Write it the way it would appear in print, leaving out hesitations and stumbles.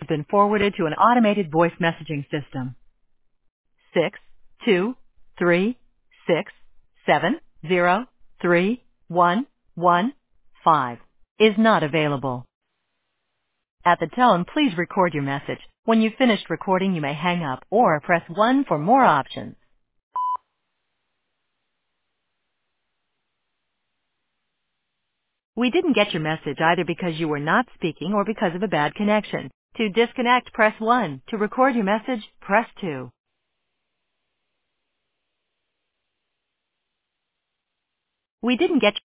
been forwarded to an automated voice messaging system. 62367031115 is not available. At the tone, please record your message. When you've finished recording, you may hang up or press 1 for more options. We didn't get your message either because you were not speaking or because of a bad connection. To disconnect, press 1. To record your message, press 2. We didn't get